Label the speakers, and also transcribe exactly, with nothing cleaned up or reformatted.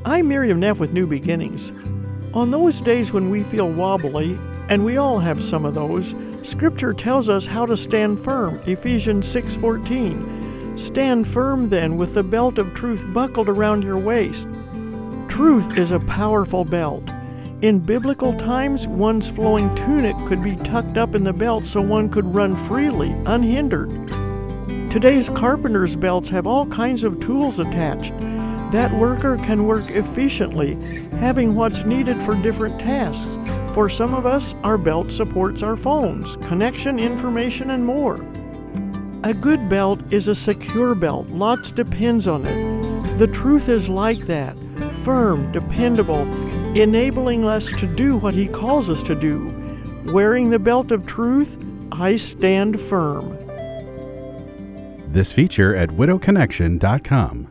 Speaker 1: I'm Miriam Neff with New Beginnings. On those days when we feel wobbly, and we all have some of those, Scripture tells us how to stand firm, Ephesians six fourteen. Stand firm then with the belt of truth buckled around your waist. Truth is a powerful belt. In biblical times, one's flowing tunic could be tucked up in the belt so one could run freely, unhindered. Today's carpenter's belts have all kinds of tools attached. That worker can work efficiently, having what's needed for different tasks. For some of us, our belt supports our phones, connection information, and more. A good belt is a secure belt. Lots depends on it. The truth is like that, firm, dependable, enabling us to do what He calls us to do. Wearing the belt of truth, I stand firm.
Speaker 2: This feature at widow connection dot com.